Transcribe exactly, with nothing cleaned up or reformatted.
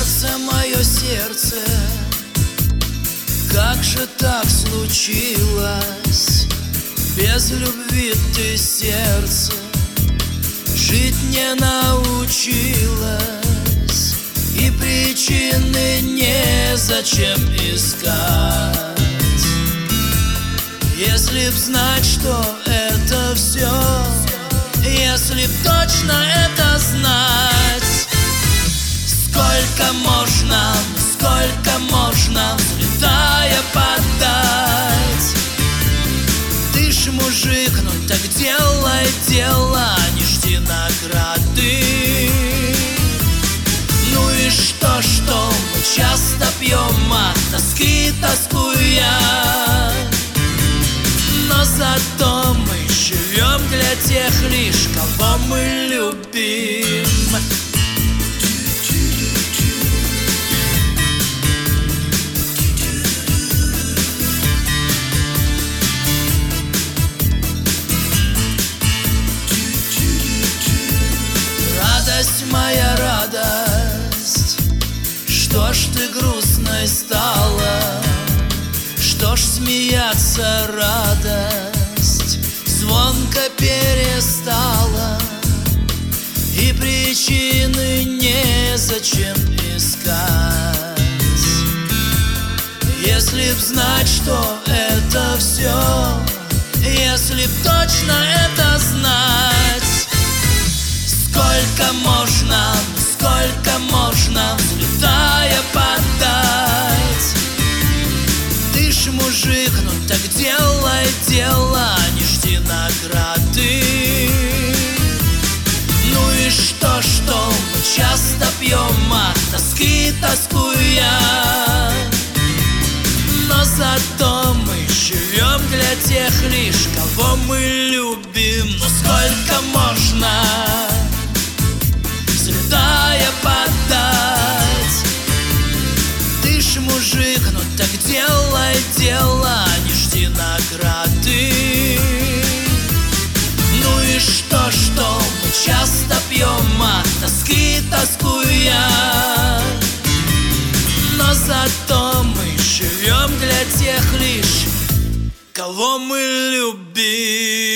Сердце мое, сердце, как же так случилось? Без любви ты, сердце, жить не научилась, и причины незачем искать. Если б знать, что это все, если б точно это знать, сколько можно, сколько можно, взлетая подать. Ты ж мужик, ну так делай дело, не жди награды. Ну и что, что мы часто пьем от тоски тоскуя, но зато мы живем для тех лишь, кого мы любим. Радость моя, радость, что ж ты грустной стала? Что ж смеяться радость звонко перестала, и причины незачем искать. Если б знать, что это все, если б точно это знать, сколько можно, сколько можно, взлетая подать. Ты ж мужик, ну так делай дело, не жди награды. Ну и что, что мы часто пьем от тоски тоскуя, но зато мы живем для тех лишь, кого мы любим. Ну сколько можно, взлетая подать. Ты ж мужик, ну так делай дело, не жди награды. Ну и что, что мы часто пьем от тоски тоскуя, но зато мы живем для тех лишь, кого мы любим.